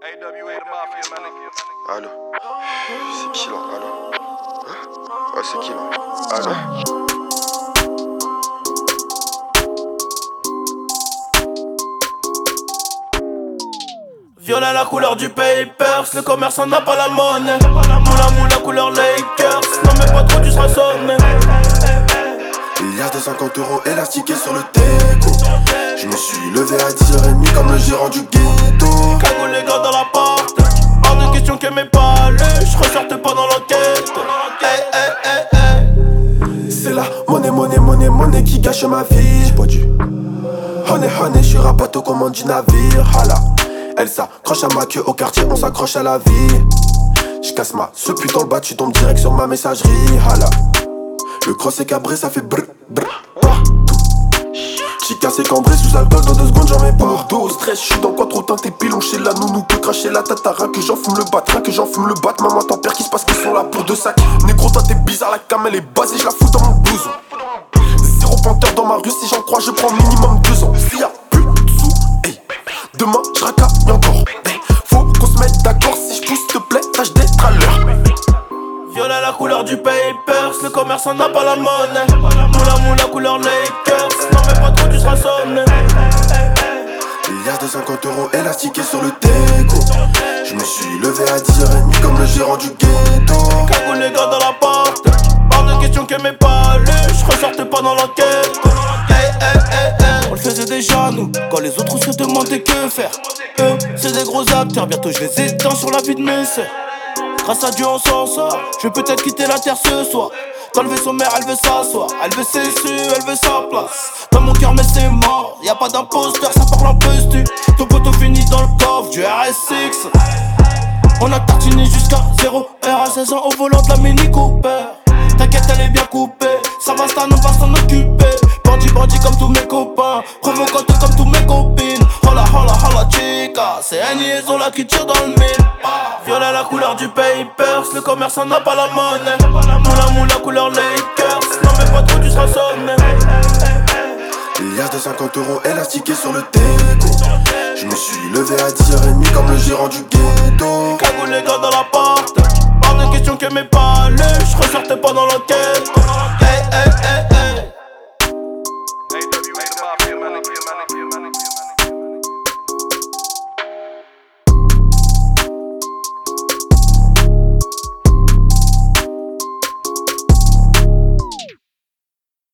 Allô. C'est qui là? Allô. Hein? Ouais, c'est qui là? Allô. Violet la couleur du papers, le commerçant n'a pas la monnaie. Moula couleur Lakers, non mais pas trop tu seras sonné. Milliards de 50 euros élastiqués sur le déco. Je me suis levé à 10h30 comme le gérant du ghetto. Cagoule les gars dans la porte, hors de question que mes paluches ressortent pas dans l'enquête. C'est la monnaie qui gâche ma vie. J'bois du honey, j'suis rapato comme du navire. Hala. Elle s'accroche à ma queue au quartier, on s'accroche à la vie. J'casse ma ce putain le bas, tu tombes direct sur ma messagerie. Hala. Le cross est cabré, ça fait brr brr partout. J'suis cassé cambré sous alcool, dans 2 secondes j'en mets pas. Pour dos au stress, j'suis dans quoi trop teinté pilon chez la nounou peut cracher la tatara. Que j'en fume le bat, que j'en fume le bat. Maman t'en perds qui se passe qu'ils sont là pour 2 sacs. Négro toi t'es bizarre, la cam elle est basée, j'la fous dans mon blouson. Zéro panthère dans ma rue, si j'en crois je prends minimum 2 ans. S'il y a plus de sous, hey, demain j'racaille encore. Hey, faut qu'on se mette d'accord, si j'pousse s'il te plaît, tâche d'être à l'heure. Violet la couleur du papers, le commerçant n'a pas la monnaie. Moula couleur Lakers, non mais pas trop tu seras sonné. Milliards de 50 euros élastiqués sur le déco. Je me suis levé à 10h30 comme le gérant du ghetto. Cagoule les gars dans la porte, hors de question que mes paluches ressortent pas dans l'enquête. On le faisait déjà nous, quand les autres se demandaient que faire. Eux, c'est des gros acteurs, bientôt je les éteins sur la vie de mes sœurs. Grâce à Dieu on s'en sort, je vais peut-être quitter la terre ce soir. Dans le vaisseau mère elle veut s'asseoir, elle veut ses su, elle veut sa place. Dans mon cœur mais c'est mort, y'a pas d'imposteur, ça parle un peu stu. Ton poteau finit dans le coffre du RS6. On a tartiné jusqu'à 0 R à 16 ans au volant de la Mini Cooper. T'inquiète elle est bien coupée, ça va on va s'en occuper. Bandit comme tous mes copains, provocante comme tous mes copines. Hola chica, c'est un liaison là qui tire dans le mille. Violet la couleur du papers, le commerçant n'a pas la monnaie. Moula couleur Lakers, non mais pas trop tu seras sonné. Milliards de 50 euros élastiqués sur le déco. Je me suis levé à 10h30 comme le gérant du ghetto. Cagoule les gars dans la porte, hors de question que mes paluches ressortent pas dans l'enquête.